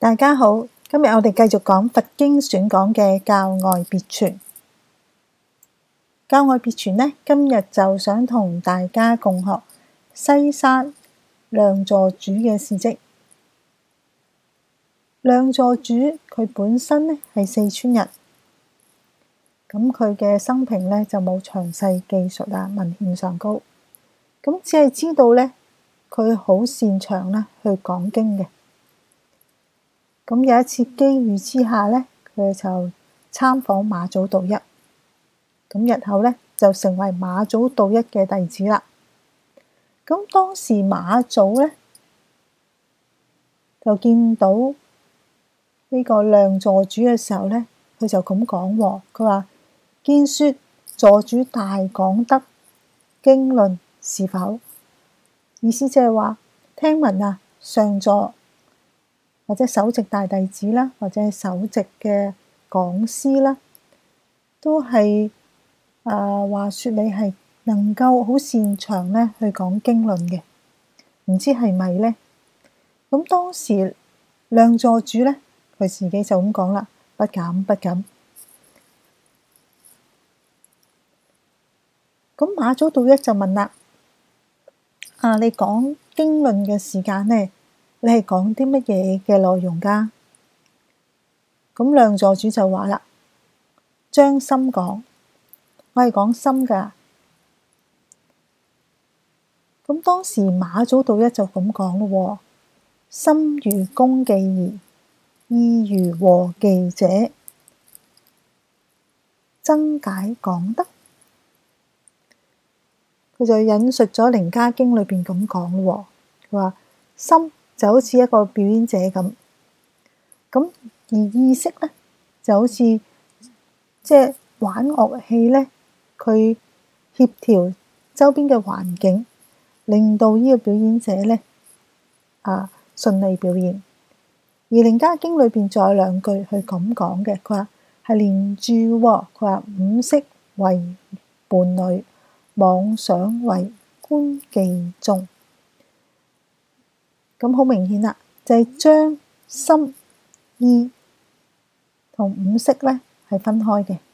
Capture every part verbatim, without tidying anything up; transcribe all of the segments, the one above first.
大家好，今日我哋繼續講佛經選講嘅教外別傳。教外別傳呢，今日就想同大家共學西山亮座主嘅事蹟。亮座主佢本身呢係四川人，咁佢嘅生平呢就冇詳細記述啦，文獻上高，咁只係知道呢，佢好擅長呢去講經嘅。咁有一次機遇之下呢，佢就參訪馬祖道一，咁日後呢，就成為馬祖道一嘅弟子啦。咁當時馬祖呢，就見到呢個亮座主嘅時候呢，佢就咁講喎，佢話見說座主大講德經論是否？意思即係話聽聞啊，上座或者首席大弟子啦，或者係首席嘅講師啦，都係誒話說你係能夠好擅長咧去講經論嘅，唔知係咪呢？咁當時亮座主咧，佢自己就咁講啦，不敢不敢。咁馬祖道一就問啦：啊，你講經論嘅時間呢？你係講啲乜嘢嘅內容㗎？咁亮座主就話啦：將心講，我係講心㗎。咁當時馬祖道一就咁講咯，心如公記儀，意如和記者，增解講德。佢就引述咗《楞伽經》裏邊咁講咯，佢話心就好似一個表演者咁，咁而意識咧就好似即係玩樂器咧，佢協調周邊嘅環境，令到呢個表演者咧啊順利表演。而《楞伽經》裏邊仲有兩句去咁講嘅，佢話係連住，佢話五識為伴侶，妄想為觀記眾。咁好明顯啦，就係將心意同五識咧係分開嘅。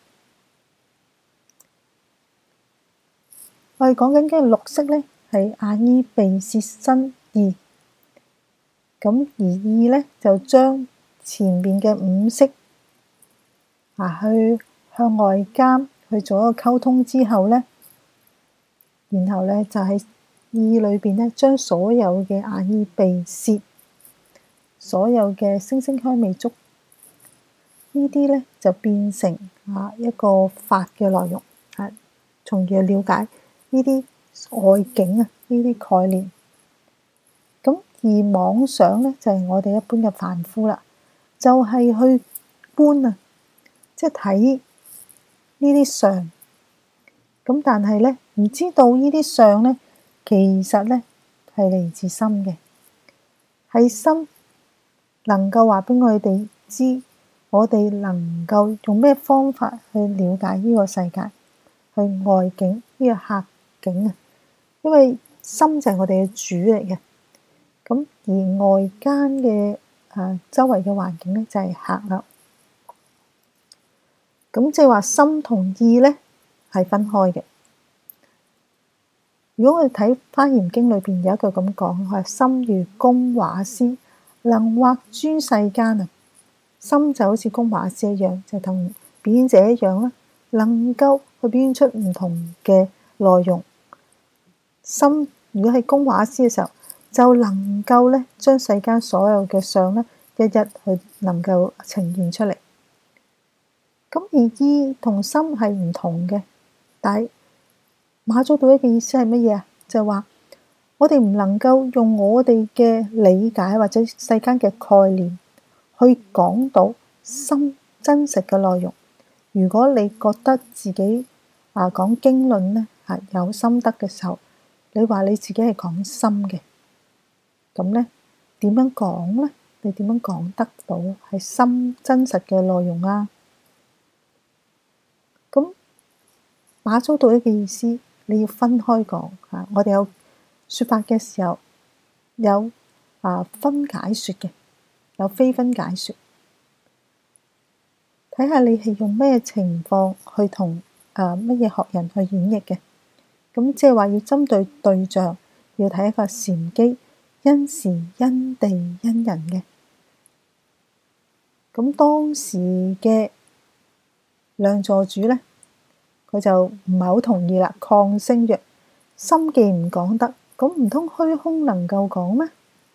我哋講緊嘅六識咧係眼耳鼻舌身意，咁而意咧就將前面嘅五識啊去向外間去做一個溝通之後咧，然後咧就喺意裏邊咧，將所有嘅眼耳鼻舌，所有嘅聲聲香味觸，呢啲咧就變成啊一個法嘅內容，啊，從而了解呢啲外境啊，呢啲概念。咁而妄想咧就係我哋一般嘅凡夫啦，就係去觀啊，即係睇呢啲相。咁但係咧，唔知道呢啲相咧，其實咧係嚟自心嘅，係心能夠話俾我哋知，我哋能夠用咩方法去了解呢個世界，去外境呢個客境啊。因為心就係我哋嘅主嚟嘅，咁而外間嘅誒周圍嘅環境咧就係客啦。咁即係話心同意咧係分開嘅。如果我哋睇《華嚴經》裏邊有一句咁講，佢話心如工畫師，能畫諸世間啊。心就好似工畫師一樣，就同表演者一樣啦，能夠去表現出唔同嘅內容。心如果係工畫師嘅時候，就能夠咧將世間所有嘅相咧一一去能夠呈現出嚟。咁而意同心係唔同嘅，但係馬祖道一嘅意思係乜嘢啊？就係話我哋唔能夠用我哋嘅理解或者世間嘅概念去講到心真實嘅內容。如果你覺得自己啊講經論咧係有心得嘅時候，你話你自己係講心嘅，咁咧點樣講咧？你點樣講得到係心真實嘅內容啊？咁馬祖道一嘅意思，你要分開講嚇。我哋有説法嘅時候有啊分解説嘅， 有非分解說。睇下你係用咩情況去同誒乜嘢學人去演繹嘅。咁即係話要針對對象，要睇一個禪機，因時因地因人嘅。咁當時嘅梁座主呢，佢就唔係好同意啦，抗聲曰：心既唔講得，咁唔通虛空能夠講咩？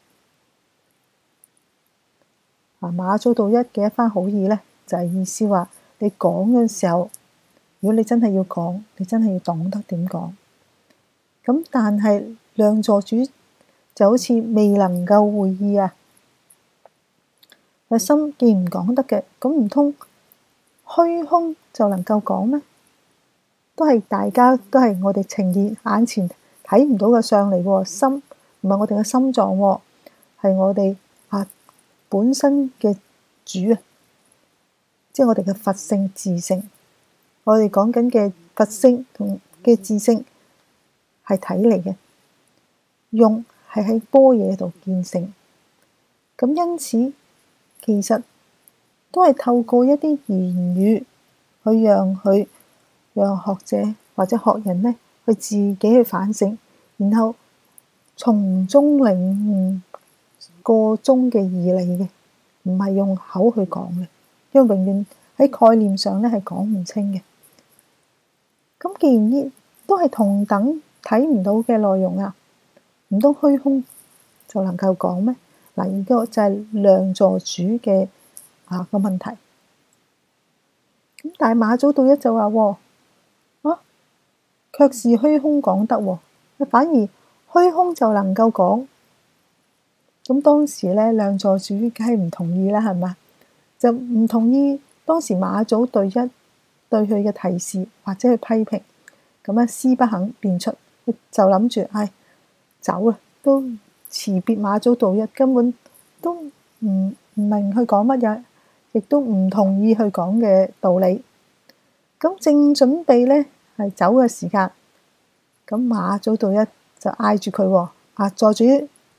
啊，馬祖道一嘅一番好意呢，就係意思話你講嘅時候，如果你真係要講，你真係要懂得點講。咁但係梁座主就好似未能夠會意啊，個心既唔講得嘅，咁唔通虛空就能夠講咩？都係大家都係我哋呈現眼前睇唔到嘅相嚟喎，心唔係我哋嘅心臟喎，係我哋啊本身嘅主啊，即係我哋嘅佛性自性。我哋講緊嘅佛性同嘅自性係體嚟嘅，用係喺般若度見性。咁因此其實都係透過一啲言語去讓佢讓學者或者學人呢去自己去反省，然後從中領悟個中嘅義理嘅，唔係用口去講嘅，因為永遠喺概念上呢係講唔清嘅。咁既然呢都係同等睇唔到嘅內容啊，唔通虛空就能夠講咩？嗱，呢個就係梁座主嘅啊個問題。咁但係馬祖道一就話喎，啊，卻是虛空講得喎，反而虛空就能夠講。咁當時咧，梁座主梗係唔同意啦，係嘛？就唔同意當時馬祖道一對佢嘅提示或者去批評，咁樣思不肯辨出，就諗住唉走啊，都辭別馬祖道一，根本都唔唔明佢講乜嘢，亦都唔同意佢講嘅道理。咁正準備咧係走嘅時間，咁馬祖道一就嗌住佢喎，啊座主。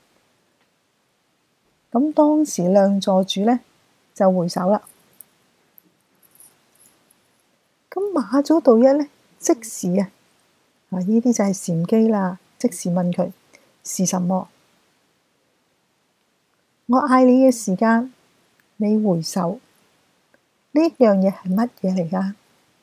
咁當時梁座主咧就回首啦。咁馬祖道一咧即時啊，啊呢啲就係禪機啦，即時問佢是什麼？我嗌你嘅時間，你回首，呢樣嘢係乜嘢嚟㗎？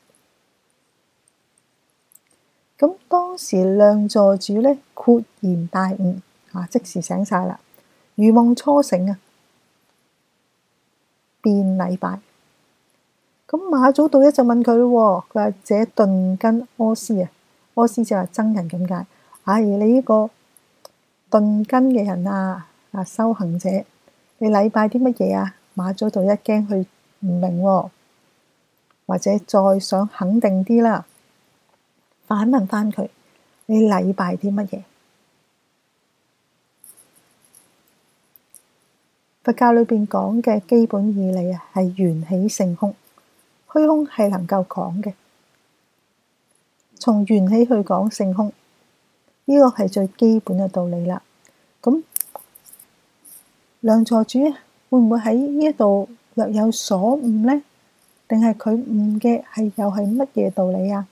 咁當時梁座主咧豁然大悟，啊即時醒晒啦，如夢初醒啊，便禮拜。咁馬祖道一就問佢咯，佢話這頓根阿師啊，阿師就係僧人咁解。唉，你呢個頓根嘅人啊，啊修行者，你禮拜啲乜嘢啊？馬祖道一驚佢唔明喎，或者再想肯定啲啦，反問翻佢：你禮拜啲乜嘢？佛教裏邊講嘅基本義理啊，係緣起性空，虛空係能夠講嘅。從緣起去講性空，呢個係最基本嘅道理啦。咁梁座主會唔會喺呢一度略有所悟呢？定係佢悟嘅係又係乜嘢道理啊？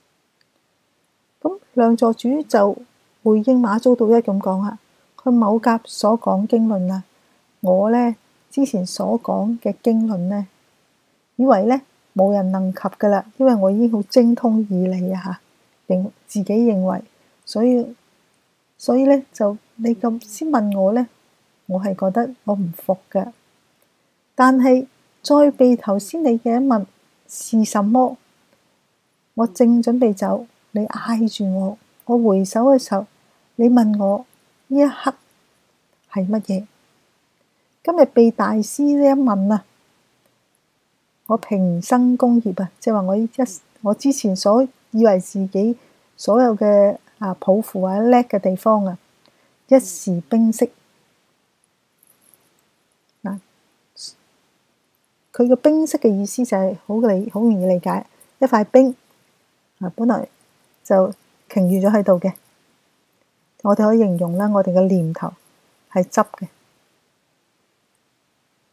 咁梁座主就回應馬祖道一咁講啊，佢某甲所講經論啊，我呢之前所講嘅經論呢，以為呢冇人能及噶啦，因為我已經好精通義理啊嚇，認自己認為，所以所以呢就你咁先問我呢，我係覺得我唔服嘅。但係再被頭先你嘅一問是什麼，我正準備走，你嗌住我，我回首嘅時候，你問我呢一刻係乜嘢？今日被大師呢一問啊，我平生功業啊，即係話我一我之前所以為自己所有嘅啊抱負啊叻嘅地方啊，一時冰釋。嗱，佢嘅冰釋嘅意思就係好理好容易理解，一塊冰啊，本來就凝住咗喺度嘅，我哋可以形容啦，我哋嘅念頭係執嘅。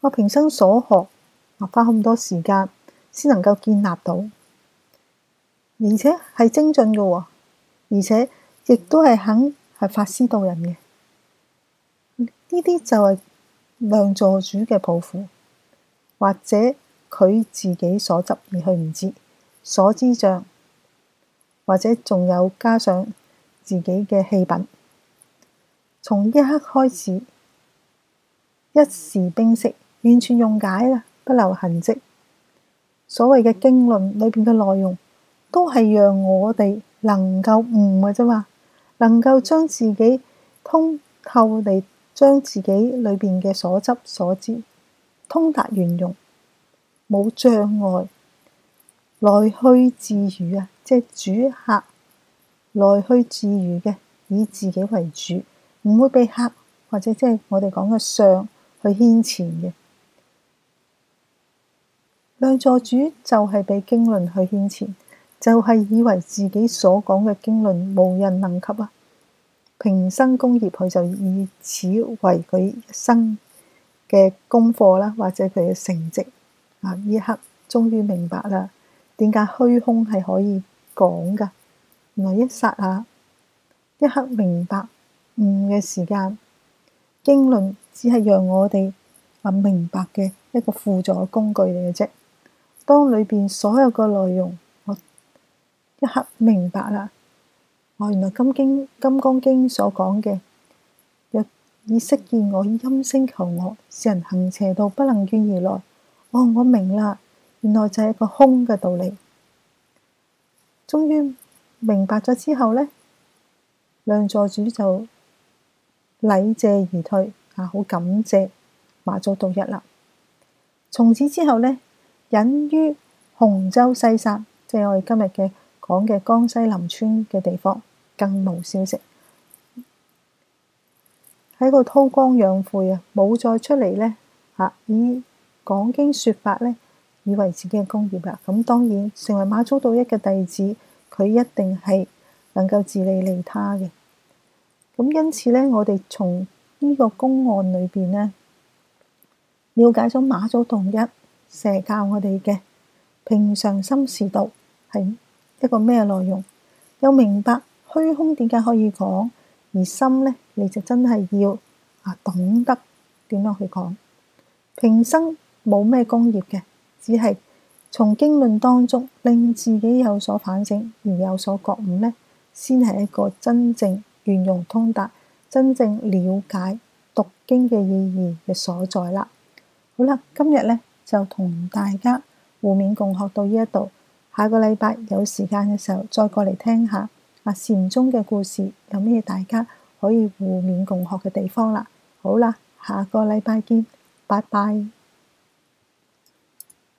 我平生所學，我花咁多時間先能夠建立到，而且係精進嘅喎，而且亦都係肯係發施導人嘅。呢啲就係良助主嘅抱負，或者佢自己所執而佢唔知，所知障，或者仲有加上自己嘅氣品。從一刻開始，一時冰釋，完全溶解啦，不留痕跡。所謂嘅經論裏邊嘅內容，都係讓我哋能夠悟嘅啫嘛，能夠將自己通透地將自己裏邊嘅所執所知通達圓融，冇障礙，來去自如啊！即係主客來去自如嘅，以自己為主，唔會被客或者即係我哋講嘅相去牽纏嘅。良助主就係被經論去牽纏，就係、是、以為自己所講嘅經論無人能及啊！平生功業，佢就以此為佢一生嘅功課啦，或者佢嘅成績啊！呢一刻終於明白啦，點解虛空係可以講噶？原來一剎下，一刻明白悟嘅時間，經論只係讓我哋啊明白嘅一個輔助工具嚟嘅啫。當裏邊所有個內容，我一刻明白啦。哦，原來金經金剛經所講嘅，若以色見我音聲求我，使人行邪道不能倦而來。哦，我明啦，原來就係一個空嘅道理。終於明白咗之後呢，良助主就禮謝而退，啊，好感謝馬祖道一啦。從此之後呢，隱於洪州西山，即係我哋今日嘅講嘅江西林村嘅地方，更無消息，喺個韜光養晦啊，冇再出嚟呢，嚇以講經説法呢，以為自己嘅功業啦。咁當然成為馬祖道一嘅弟子，佢一定係能夠自利利他嘅。咁因此呢，我哋從呢個公案裏邊呢，了解咗馬祖道一成日教我哋嘅平常心是道係一個咩內容，又明白虛空點解可以講，而心呢，你就真係要啊懂得點樣去講。平生冇咩功業嘅，只係從經論當中令自己有所反省而有所覺悟呢，先係一個真正圓融通達、真正了解讀經嘅意義嘅所在啦。好啦，今日呢就同大家互勉共學到呢一度，下個禮拜有時間嘅時候再過嚟聽下啊禪宗嘅故事，有咩大家可以互勉共學嘅地方啦。好啦，下個禮拜見，拜拜。